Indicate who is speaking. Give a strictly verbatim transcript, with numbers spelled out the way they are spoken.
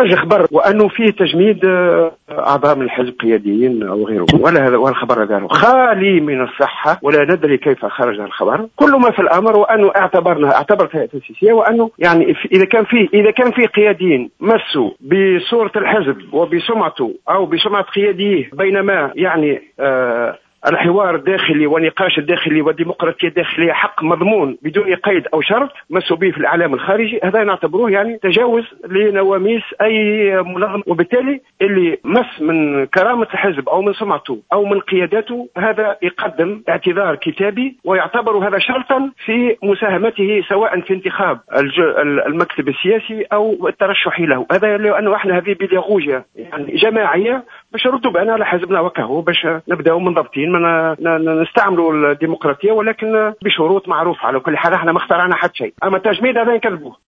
Speaker 1: خرج خبر وانه فيه تجميد اعضاء من الحزب قياديين او غيره، ولا هذا والخبر هذا خالي من الصحه، ولا ندري كيف خرج الخبر. كل ما في الامر وانه اعتبرنا اعتبرت هيئه التاسيسيه وانه يعني اذا كان في اذا كان في قياديين مسوا بصوره الحزب وبسمعته او بسمعه قياديه، بينما يعني آه الحوار الداخلي والنقاش الداخلي والديمقراطية الداخلية حق مضمون بدون قيد أو شرط مسوا به في الإعلام الخارجي، هذا نعتبروه يعني تجاوز لنواميس أي منظمة، وبالتالي اللي مس من كرامة الحزب أو من سمعته أو من قياداته هذا يقدم اعتذار كتابي ويعتبر هذا شرطا في مساهمته سواء في انتخاب المكتب السياسي أو الترشح له. هذا لأنه احنا هذه بيداغوجيا يعني جماعية باش نردوا بأنا على حزبنا وكهو باش نبداو منضبطين من نستعملوا الديمقراطية، ولكن بشروط معروفة. على كل حال احنا ما اخترعنا حتى شيء، اما التجميد هذا يكذبوه.